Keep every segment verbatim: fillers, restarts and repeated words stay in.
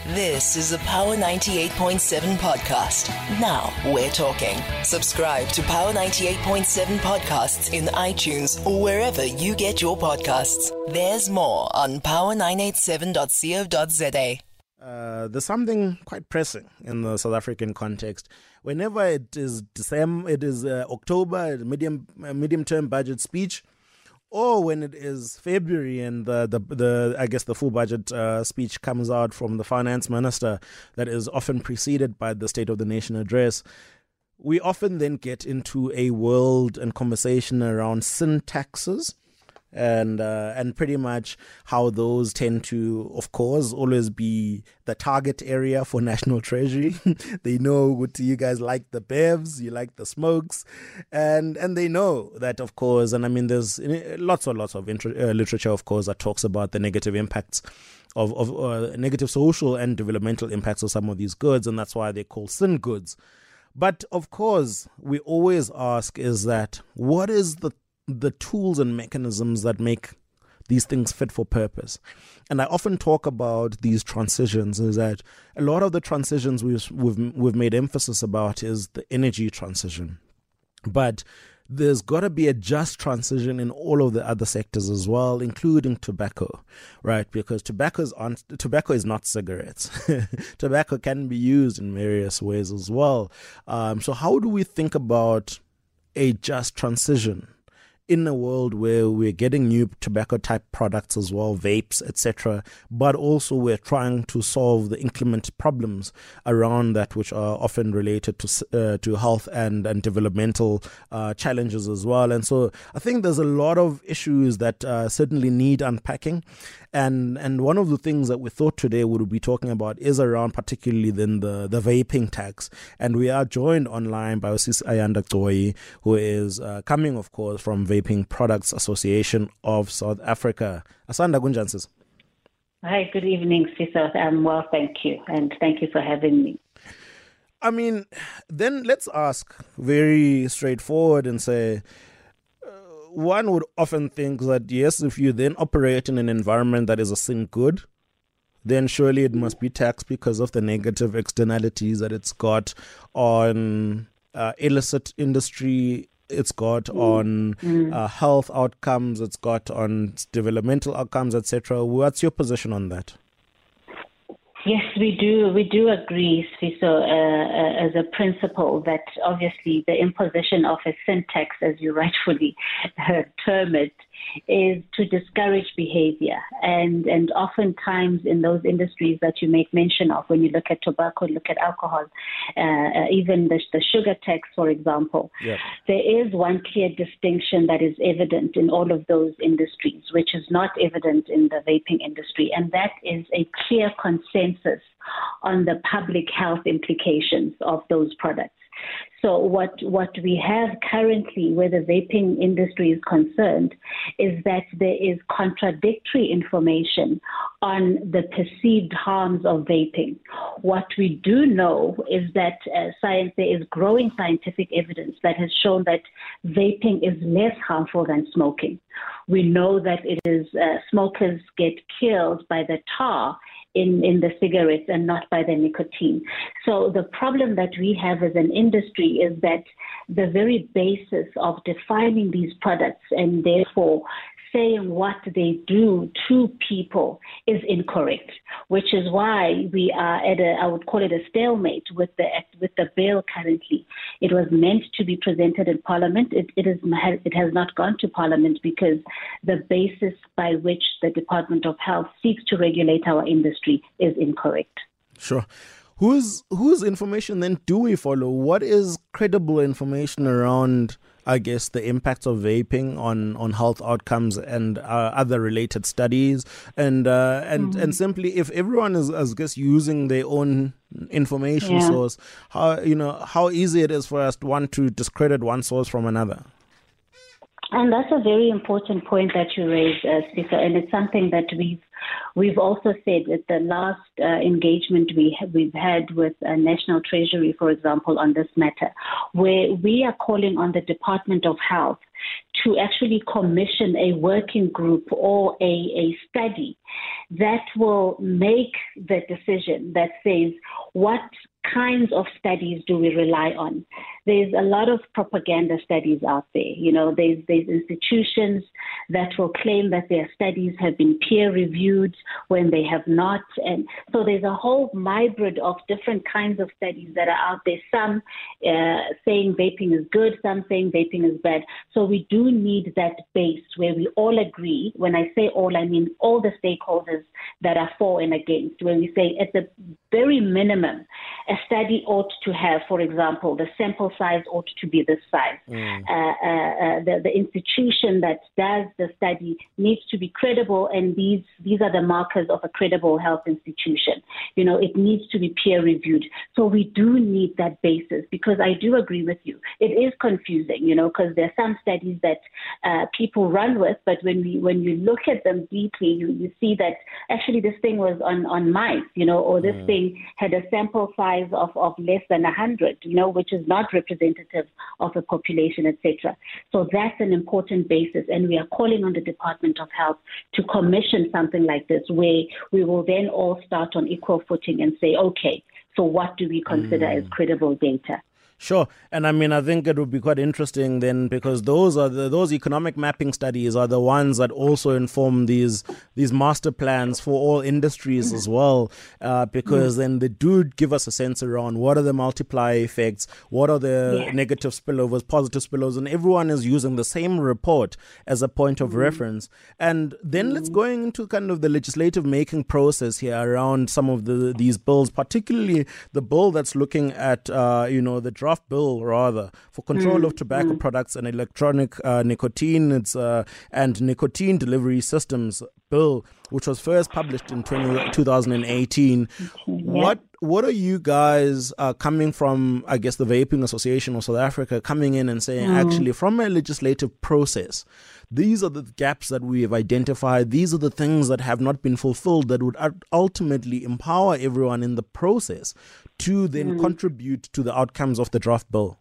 This is a Power ninety-eight point seven podcast. Now we're talking. Subscribe to Power ninety-eight point seven podcasts in iTunes or wherever you get your podcasts. There's more on power nine eight seven dot co dot za. Uh, there's something quite pressing in the South African context. Whenever it is December, it is uh, October, medium uh, medium term budget speech, or when it is February and the the, the I guess the full budget uh, speech comes out from the finance minister, that is often preceded by the State of the Nation address, we often then get into a world and conversation around sin taxes. And uh, and pretty much how those tend to, of course, always be the target area for National Treasury. They know what you guys like the bevs, you like the smokes, and and they know that, of course. And I mean, there's lots and lots of inter- uh, literature, of course, that talks about the negative impacts of of uh, negative social and developmental impacts of some of these goods, and that's why they're called sin goods. But of course, we always ask: is that what is the the tools and mechanisms that make these things fit for purpose? And I often talk about these transitions, is that a lot of the transitions we've, we've, we've made emphasis about is the energy transition. But there's got to be a just transition in all of the other sectors as well, including tobacco, right? Because tobacco is, on, tobacco is not cigarettes. Tobacco can be used in various ways as well. Um, so how do we think about a just transition in a world where we're getting new tobacco type products as well, vapes, et cetera, but also we're trying to solve the inclement problems around that, which are often related to uh, to health and and developmental uh, challenges as well. And so I think there's a lot of issues that uh, certainly need unpacking. And and one of the things that we thought today we would be talking about is around particularly then the, the vaping tax. And we are joined online by Sis Ayanda Gqoyi, who is uh, coming, of course, from Vaping Products Association of South Africa. Asanda Gunjansis. Hi, good evening, Siso. I'm well, thank you. And thank you for having me. I mean, then let's ask very straightforward and say, one would often think that, yes, if you then operate in an environment that is a sin good, then surely it must be taxed because of the negative externalities that it's got on uh, illicit industry, it's got on uh, health outcomes, it's got on developmental outcomes, et cetera. What's your position on that? Yes, we do. We do agree, Siso, uh, as a principle that obviously the imposition of a sin tax, as you rightfully uh, term it, is to discourage behavior. And and oftentimes in those industries that you make mention of, when you look at tobacco, look at alcohol, uh, even the, the sugar tax, for example, yeah. There is one clear distinction that is evident in all of those industries, which is not evident in the vaping industry, and that is a clear consensus on the public health implications of those products. So what what we have currently where the vaping industry is concerned is that there is contradictory information on the perceived harms of vaping. What we do know is that uh, science, there is growing scientific evidence that has shown that vaping is less harmful than smoking. We know that it is uh, smokers get killed by the tar in, in the cigarettes and not by the nicotine. So the problem that we have as an industry is that the very basis of defining these products and therefore saying what they do to people is incorrect, which is why we are at a, I would call it a stalemate with the with the bill currently. It was meant to be presented in Parliament. It, it, is, it has not gone to Parliament because the basis by which the Department of Health seeks to regulate our industry is incorrect. Sure. Whose whose information then do we follow? What is credible information around, I guess, the impacts of vaping on, on health outcomes and uh, other related studies? And uh, and mm-hmm. and simply, if everyone is, I guess, using their own information yeah. source, how you know how easy it is for us to want to discredit one source from another. And that's a very important point that you raised, uh, Speaker, and it's something that we've we've also said at the last uh, engagement we ha- we've had with uh, National Treasury, for example, on this matter, where we are calling on the Department of Health to actually commission a working group or a, a study that will make the decision that says what kinds of studies do we rely on. There's a lot of propaganda studies out there. You know, there's, there's institutions that will claim that their studies have been peer reviewed when they have not. And so there's a whole hybrid of different kinds of studies that are out there. Some uh, saying vaping is good, some saying vaping is bad. So we do need that base where we all agree. When I say all, I mean all the stakeholders that are for and against, when we say at the very minimum, a study ought to have, for example, the sample size ought to be this size. Mm. Uh, uh, uh, the, the institution that does the study needs to be credible, and these these are the markers of a credible health institution. You know, it needs to be peer reviewed. So we do need that basis, because I do agree with you. It is confusing, you know, because there are some studies that uh, people run with, but when we when you look at them deeply, you, you see that actually this thing was on, on mice, you know, or this mm. thing had a sample size of, of less than one hundred, you know, which is not representative of a population, et cetera. So that's an important basis, and we are calling on the Department of Health to commission something like this, where we will then all start on equal footing and say, okay, so what do we consider mm. as credible data? Sure. And I mean, I think it would be quite interesting then, because those are the, those economic mapping studies are the ones that also inform these these master plans for all industries as well, uh, because mm. then they do give us a sense around what are the multiplier effects, what are the yeah. negative spillovers, positive spillovers, and everyone is using the same report as a point of mm. reference. And then mm. let's go into kind of the legislative making process here around some of the these bills, particularly the bill that's looking at, uh, you know, the draft bill rather for control mm, of tobacco mm. products and electronic uh, nicotine it's, uh, and nicotine delivery systems bill, which was first published in two thousand eighteen. Yeah. What what are you guys uh, coming from, I guess, the Vaping Association of South Africa, coming in and saying, mm. actually, from a legislative process, these are the gaps that we have identified. These are the things that have not been fulfilled that would ultimately empower everyone in the process to then mm. contribute to the outcomes of the draft bill?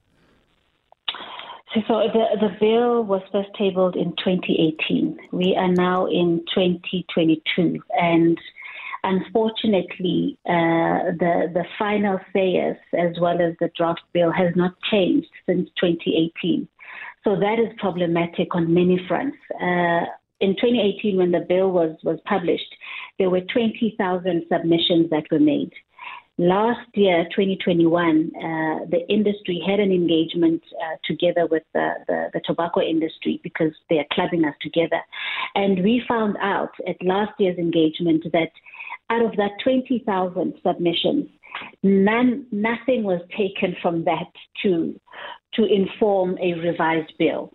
So, so the, the bill was first tabled in twenty eighteen. We are now in twenty twenty-two. And unfortunately, uh, the, the final sayers, as well as the draft bill, has not changed since twenty eighteen. So that is problematic on many fronts. Uh, in twenty eighteen, when the bill was, was published, there were twenty thousand submissions that were made. Last year, twenty twenty-one, uh, the industry had an engagement uh, together with the, the, the tobacco industry, because they are clubbing us together. And we found out at last year's engagement that out of that twenty thousand submissions, none, nothing was taken from that to, to inform a revised bill.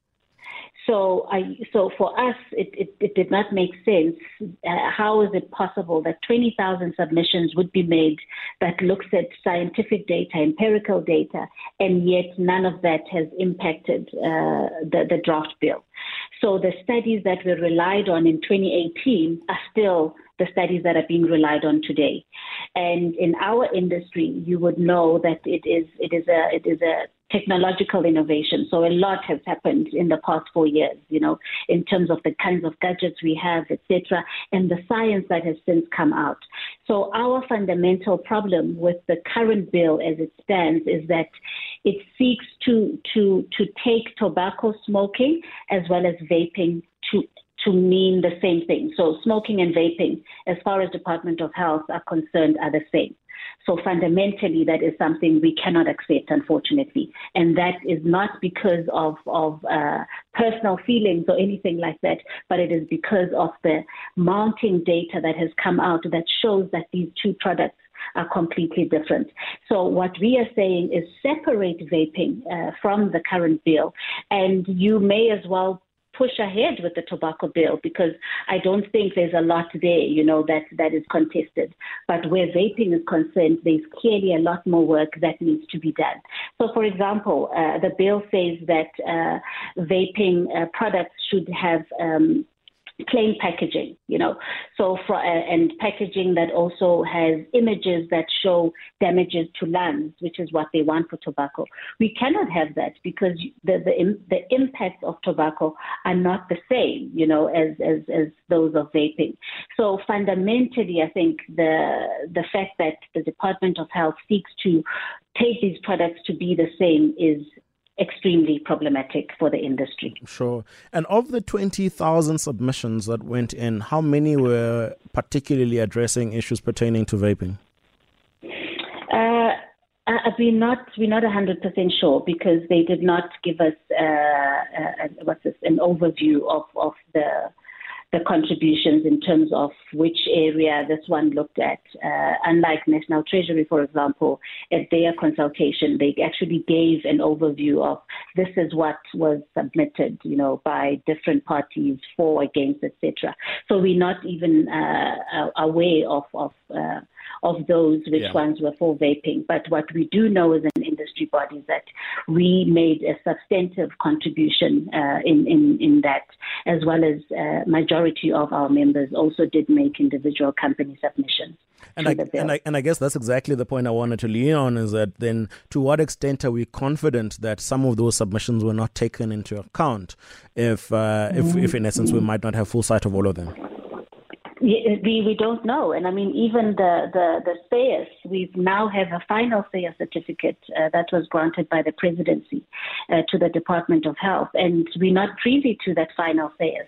So, I, so for us, it, it, it did not make sense. Uh, how is it possible that twenty thousand submissions would be made that looks at scientific data, empirical data, and yet none of that has impacted uh, the, the draft bill? So the studies that were relied on in twenty eighteen are still the studies that are being relied on today. And in our industry, you would know that it is it is a it is a technological innovation. So a lot has happened in the past four years, you know, in terms of the kinds of gadgets we have, et cetera, and the science that has since come out. So our fundamental problem with the current bill as it stands is that it seeks to to to take tobacco smoking as well as vaping to to mean the same thing. So smoking and vaping, as far as Department of Health are concerned, are the same. So fundamentally, that is something we cannot accept, unfortunately. And that is not because of, of uh, personal feelings or anything like that, but it is because of the mounting data that has come out that shows that these two products are completely different. So what we are saying is separate vaping uh, from the current bill, and you may as well push ahead with the tobacco bill, because I don't think there's a lot there, you know, that, that is contested. But where vaping is concerned, there's clearly a lot more work that needs to be done. So, for example, uh, the bill says that uh, vaping uh, products should have um, plain packaging, you know, so for, uh, and packaging that also has images that show damages to lungs, which is what they want for tobacco. We cannot have that because the the, the impacts of tobacco are not the same, you know, as, as, as those of vaping. So fundamentally, I think the the fact that the Department of Health seeks to take these products to be the same is extremely problematic for the industry. Sure. And of the twenty thousand submissions that went in, how many were particularly addressing issues pertaining to vaping? Uh, uh, we're not we're not one hundred percent sure because they did not give us uh, uh, what's this, an overview of, of the the contributions in terms of which area this one looked at. Uh, unlike National Treasury, for example, at their consultation, they actually gave an overview of this is what was submitted, you know, by different parties, for, against, et cetera. So we're not even uh, aware of of, uh, of those which yeah. ones were for vaping. But what we do know as an industry body is that we made a substantive contribution uh, in, in, in that, as well as uh, majority of our members also did make individual company submissions. And I, and, I, and I guess that's exactly the point I wanted to lean on, is that then to what extent are we confident that some of those submissions were not taken into account if, uh, if, mm-hmm. if in essence, we might not have full sight of all of them? We, we don't know. And I mean, even the, the, the S A Y S, we now have a final S A Y S certificate uh, that was granted by the presidency uh, to the Department of Health. And we're not privy to that final S A Y S.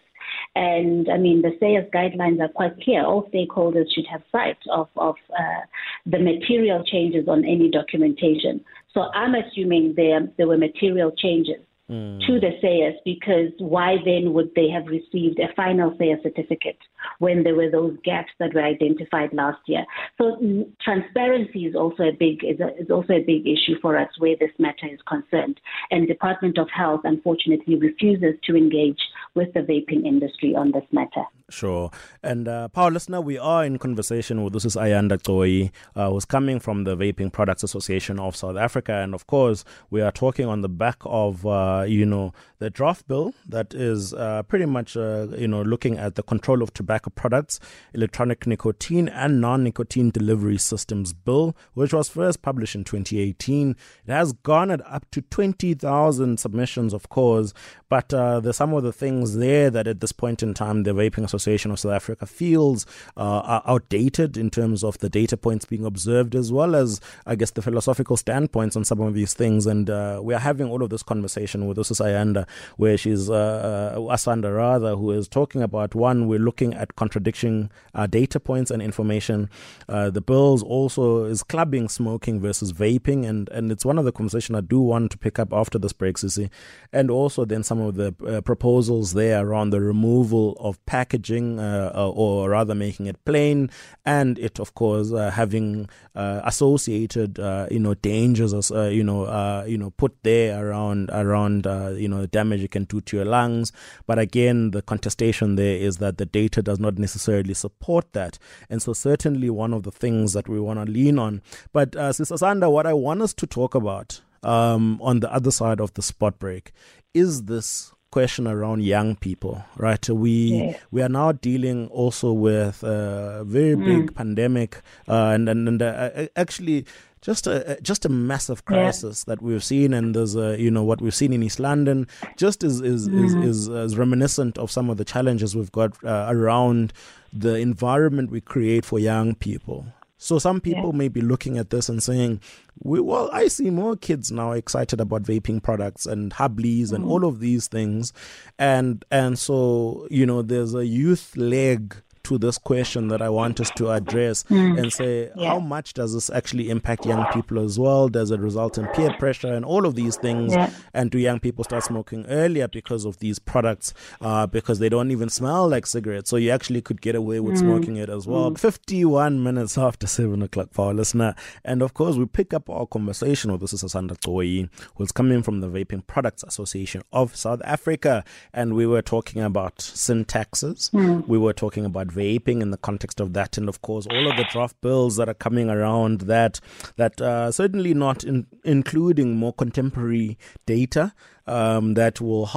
And I mean, the S A Y S guidelines are quite clear. All stakeholders should have sight of, of uh, the material changes on any documentation. So I'm assuming there, there were material changes mm. to the S A Y S, because why then would they have received a final S A Y S certificate when there were those gaps that were identified last year? So mm, transparency is also a big is, a, is also a big issue for us where this matter is concerned. And Department of Health, unfortunately, refuses to engage with the vaping industry on this matter. Sure. And uh, Power Listener, we are in conversation with, this is Ayanda Gqoyi, uh, who's coming from the Vaping Products Association of South Africa. And of course, we are talking on the back of, uh, you know, the draft bill that is uh, pretty much, uh, you know, looking at the control of tobacco products, electronic nicotine and non-nicotine delivery systems bill, which was first published in twenty eighteen. It has garnered up to twenty thousand submissions, of course, but uh, there's some of the things there that at this point in time, the Vaping Association of South Africa feels uh, are outdated in terms of the data points being observed, as well as, I guess, the philosophical standpoints on some of these things. And uh, we are having all of this conversation with Usus Ayanda, where she's, uh, uh, Asanda rather, who is talking about, one, we're looking at contradiction uh, data points and information. Uh, the bills also is clubbing smoking versus vaping, and, and it's one of the conversations I do want to pick up after this break, Sisi. And also then some of the uh, proposals there around the removal of packaging, uh, uh, or rather making it plain, and it, of course, uh, having uh, associated, uh, you know, dangers, as uh, you know, uh, you know, put there around around, uh, you know, damage it can do to your lungs. But again, the contestation there is that the data does not necessarily support that, and so certainly one of the things that we want to lean on. But uh, Sis Asanda, what I want us to talk about um, on the other side of the spot break is this question around young people, right? We yeah. we are now dealing also with a very mm. big pandemic, uh, and and, and uh, actually just a just a massive crisis yeah. that we've seen, and there's a, you know, what we've seen in East London just is is mm. is, is, is reminiscent of some of the challenges we've got uh, around the environment we create for young people. So some people yeah. may be looking at this and saying, well, I see more kids now excited about vaping products and Hubblies and mm. all of these things. And and so, you know, there's a youth leg to this question that I want us to address mm. and say, yeah. how much does this actually impact young people as well? Does it result in peer pressure and all of these things? Yeah. And do young people start smoking earlier because of these products, uh, because they don't even smell like cigarettes? So you actually could get away with mm. smoking it as well. Mm. fifty-one minutes after seven o'clock, Power Listener. And of course, we pick up our conversation with this is Asanda Gqoyi, who's coming from the Vaping Products Association of South Africa. And we were talking about sin taxes. Mm. We were talking about vaping in the context of that, and of course all of the draft bills that are coming around that that uh, certainly not in, including more contemporary data um, that will help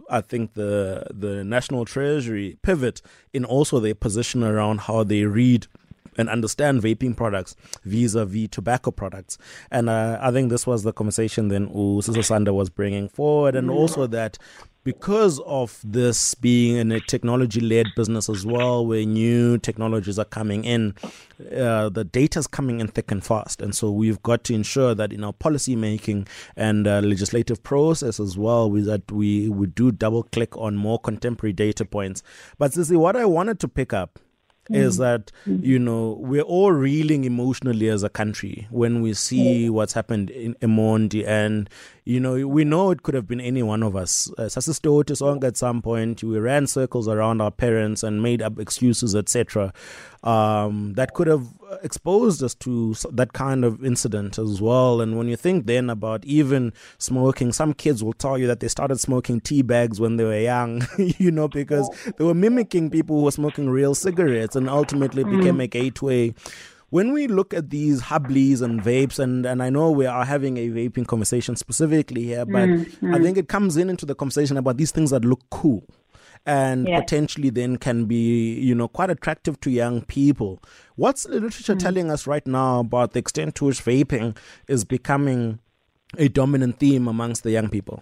I think, the the National Treasury pivot in also their position around how they read and understand vaping products vis-a-vis tobacco products. And uh, I think this was the conversation then Usisa Sanda was bringing forward, and also that because of this being a technology-led business as well, where new technologies are coming in, uh, the data's coming in thick and fast. And so we've got to ensure that in our policy making and uh, legislative process as well, we, that we, we do double-click on more contemporary data points. But Sissy, what I wanted to pick up is that, you know, we're all reeling emotionally as a country when we see what's happened in Emondi. And, you know, we know it could have been any one of us. Uh, at some point, we ran circles around our parents and made up excuses, et cetera. Um, that could have exposed us to that kind of incident as well. And when you think then about even smoking, some kids will tell you that they started smoking tea bags when they were young, you know, because they were mimicking people who were smoking real cigarettes, and ultimately it became a gateway. When we look at these hubblies and vapes, and, and I know we are having a vaping conversation specifically here, but mm-hmm. I think it comes in into the conversation about these things that look cool and yeah. potentially then can be, you know, quite attractive to young people. What's the literature mm. telling us right now about the extent to which vaping is becoming a dominant theme amongst the young people?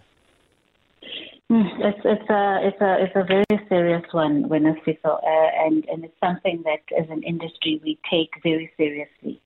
It's it's a it's a it's a very serious one, Wenasfiso, uh, and and it's something that as an industry we take very seriously.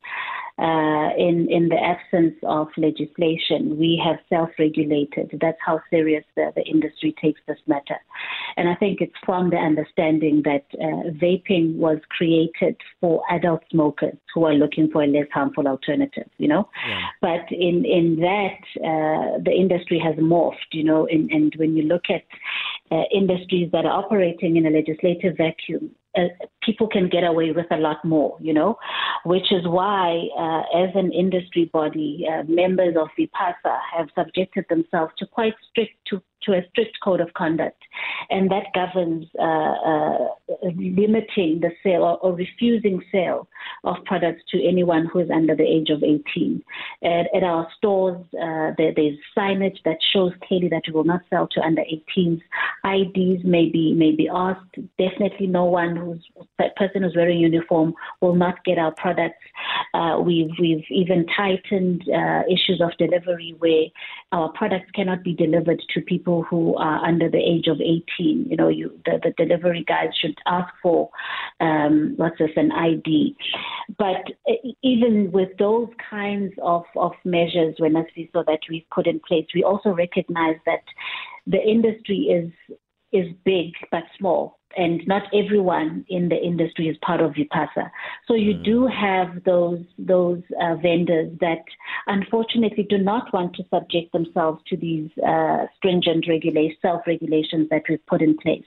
Uh, in in the absence of legislation, we have self-regulated. That's how serious the, the industry takes this matter. And I think it's from the understanding that uh, vaping was created for adult smokers who are looking for a less harmful alternative, you know. Yeah. But in, in that, uh, the industry has morphed, you know, and, and when you look at uh, industries that are operating in a legislative vacuum, Uh, people can get away with a lot more, you know, which is why, uh, as an industry body, uh, members of VIPASA have subjected themselves to quite strict to, to a strict code of conduct, and that governs uh, uh, limiting the sale or, or refusing sale of products to anyone who is under the age of eighteen. At, at our stores, uh, there, there's signage that shows clearly that we will not sell to under eighteens. I Ds may be may be asked. Definitely, no one who's that person who's wearing uniform will not get our products. Uh, we've we've even tightened uh, issues of delivery where our products cannot be delivered to people who are under the age of eighteen. You know, you the, the delivery guys should ask for um, what's this, an I D. But even with those kinds of, of measures, when I see so that we've put in place, we also recognize that the industry is is big but small. And not everyone in the industry is part of VIPASA. So you mm. do have those those uh, vendors that unfortunately do not want to subject themselves to these uh, stringent regula- self-regulations that we've put in place.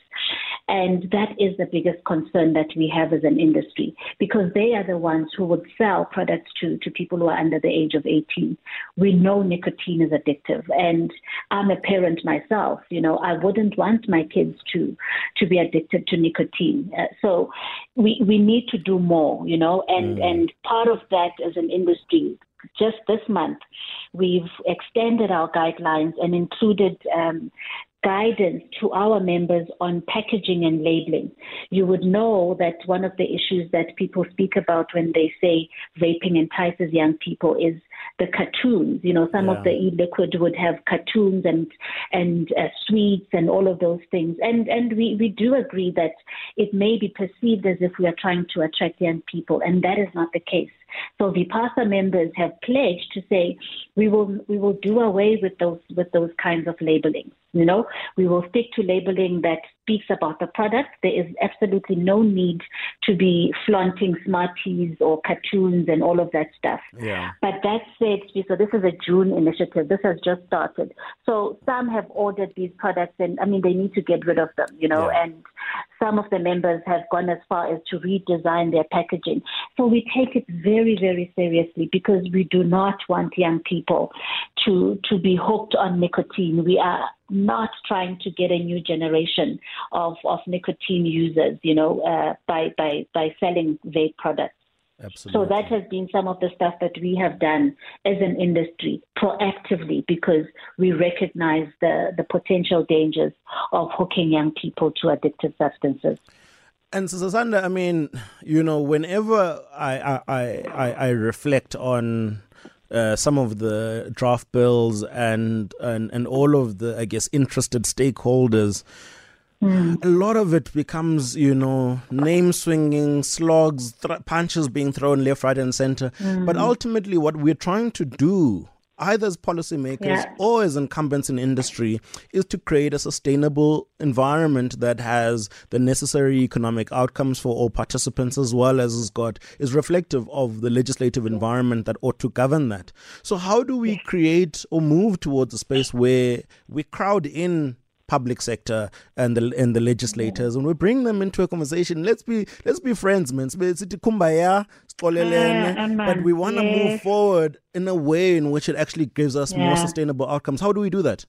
And that is the biggest concern that we have as an industry, because they are the ones who would sell products to, to people who are under the age of eighteen. We know nicotine is addictive, and I'm a parent myself. You know, I wouldn't want my kids to, to be addicted to nicotine. Uh, so we we need to do more, you know, and, mm. and part of that as an industry, just this month, we've extended our guidelines and included um, guidance to our members on packaging and labeling. You would know that one of the issues that people speak about when they say vaping entices young people is the cartoons. You know, some yeah. of the e-liquid would have cartoons and and uh, sweets and all of those things. And and we, we do agree that it may be perceived as if we are trying to attract young people, and that is not the case. So VIPASA members have pledged to say we will we will do away with those with those kinds of labeling. You know, we will stick to labeling that speaks about the product. There is absolutely no need to be flaunting Smarties or cartoons and all of that stuff. Yeah. But that said, so this is a June initiative. This has just started. So some have ordered these products, and I mean, they need to get rid of them, you know, yeah. and some of the members have gone as far as to redesign their packaging. So we take it very, very seriously, because we do not want young people to, to be hooked on nicotine. We are not trying to get a new generation of, of nicotine users, you know, uh, by, by, by selling vape products. Absolutely. So that has been some of the stuff that we have done as an industry proactively, because we recognize the, the potential dangers of hooking young people to addictive substances. And Sisanda, I mean, you know, whenever I I, I, I reflect on uh, some of the draft bills and, and, and all of the, I guess, interested stakeholders, mm. a lot of it becomes, you know, name swinging, slogs, th- punches being thrown left, right, and center. Mm. But ultimately, what we're trying to do, either as policymakers yeah. or as incumbents in industry, is to create a sustainable environment that has the necessary economic outcomes for all participants, as well as has got is reflective of the legislative environment that ought to govern that. So how do we create or move towards a space where we crowd in public sector and the and the legislators, and we bring them into a conversation? Let's be let's be friends, man. Kumbaya, but we want to yes. move forward in a way in which it actually gives us yeah. more sustainable outcomes. How do we do that?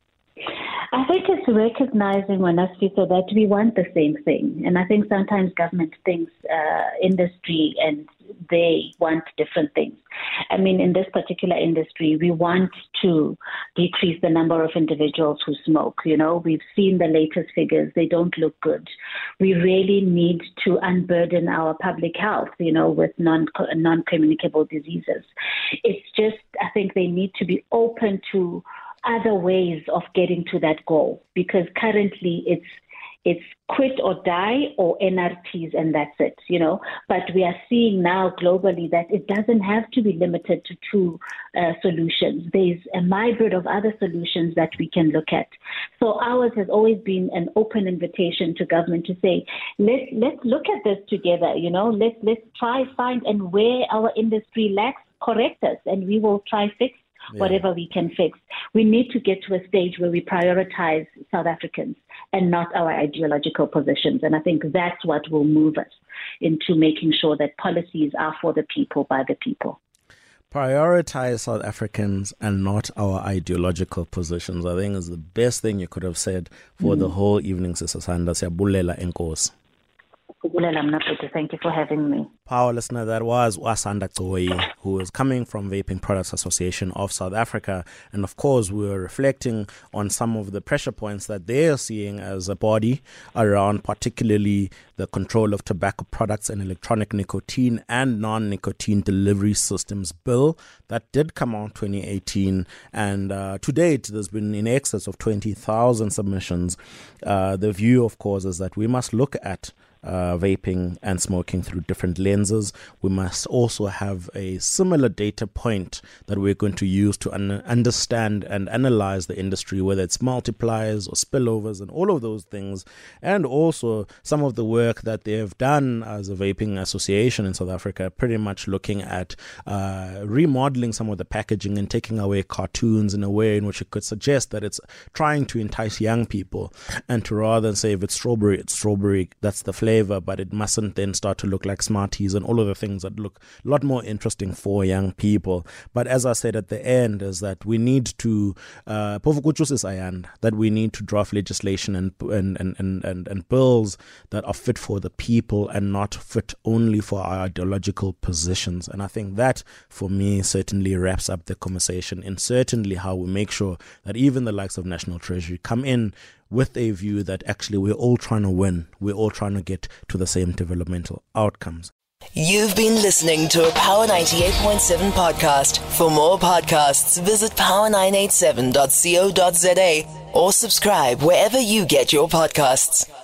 I think it's recognizing, Wanasfiso, that we want the same thing. And I think sometimes government thinks uh, industry and they want different things. I mean, in this particular industry, we want to decrease the number of individuals who smoke. You know, we've seen the latest figures. They don't look good. We really need to unburden our public health, you know, with non, non-communicable diseases. It's just, I think they need to be open to other ways of getting to that goal, because currently it's it's quit or die or N R Ts and that's it, you know. But we are seeing now globally that it doesn't have to be limited to two uh, solutions. There's a hybrid of other solutions that we can look at. So ours has always been an open invitation to government to say, let's let's look at this together, you know. Let's let's try find and where our industry lacks, correct us, and we will try fix Yeah. whatever we can fix. We need to get to a stage where we prioritize South Africans and not our ideological positions. And I think that's what will move us into making sure that policies are for the people, by the people. Prioritize South Africans and not our ideological positions, I think is the best thing you could have said for mm. the whole evening, Sister Sanda. Siyabulela enkosi. Thank you for having me. Power listener, that was Wasanda Choi, who is coming from Vaping Products Association of South Africa. And of course, we were reflecting on some of the pressure points that they are seeing as a body around particularly the control of tobacco products and electronic nicotine and non-nicotine delivery systems bill that did come out in twenty eighteen. And uh, to date, there's been in excess of twenty thousand submissions. Uh, the view, of course, is that we must look at Uh, vaping and smoking through different lenses. We must also have a similar data point that we're going to use to un- understand and analyze the industry, whether it's multipliers or spillovers and all of those things, and also some of the work that they have done as a vaping association in South Africa, pretty much looking at uh, remodeling some of the packaging and taking away cartoons in a way in which it could suggest that it's trying to entice young people, and to rather than say if it's strawberry, it's strawberry, that's the flavor. But it mustn't then start to look like Smarties and all of the things that look a lot more interesting for young people. But as I said at the end, is that we need to uh, that we need to draft legislation and and, and, and and bills that are fit for the people and not fit only for our ideological positions. And I think that, for me, certainly wraps up the conversation, and certainly how we make sure that even the likes of National Treasury come in with a view that actually we're all trying to win. We're all trying to get to the same developmental outcomes. You've been listening to a Power ninety-eight point seven podcast. For more podcasts, visit power nine eight seven dot co dot za or subscribe wherever you get your podcasts.